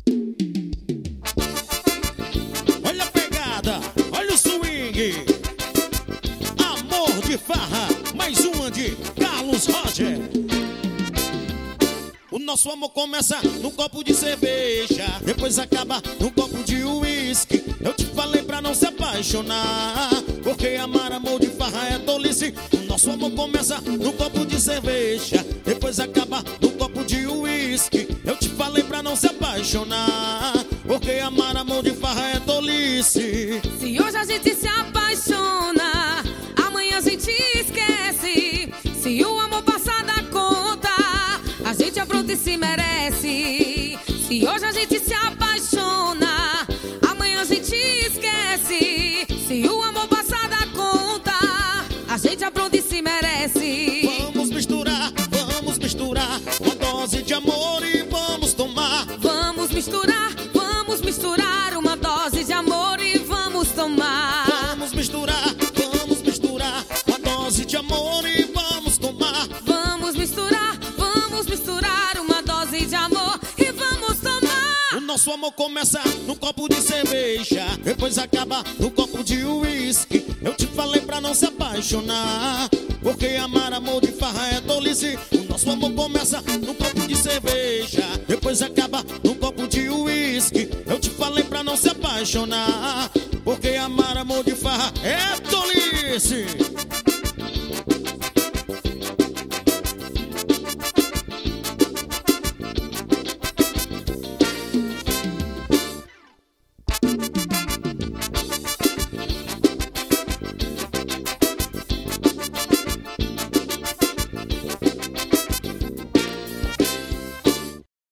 Olha a pegada, olha o swing. Amor de farra, mais uma de Carlos Roger. O nosso amor começa num copo de cerveja, depois acaba num copo de uísque. Eu te falei pra não se apaixonar, porque amar amor de farra é tolice. O nosso amor começa num copo de cerveja, depois acaba num copo de uísque. Eu te falei pra não se apaixonar, porque amar amor de farra é tolice. Se hoje a gente se apaixona, amanhã a gente esquece. Se o amor passar da conta, a gente apronta e se merece. Se hoje a gente se apaixona, amanhã a gente esquece. Se o amor passar da conta, a gente apronta e se merece. Vamos misturar uma dose de amor e vamos tomar. Vamos misturar uma dose de amor e vamos tomar. Vamos misturar uma dose de amor e vamos tomar. Vamos misturar uma dose de amor e vamos tomar. O nosso amor começa num copo de cerveja, depois acaba num copo de uísque. Eu te falei pra não se apaixonar, porque amar amor de farra é tolice. O nosso amor começa num copo de cerveja, depois acaba num copo de uísque. Eu te falei pra não se apaixonar, porque amar amor de farra é tolice.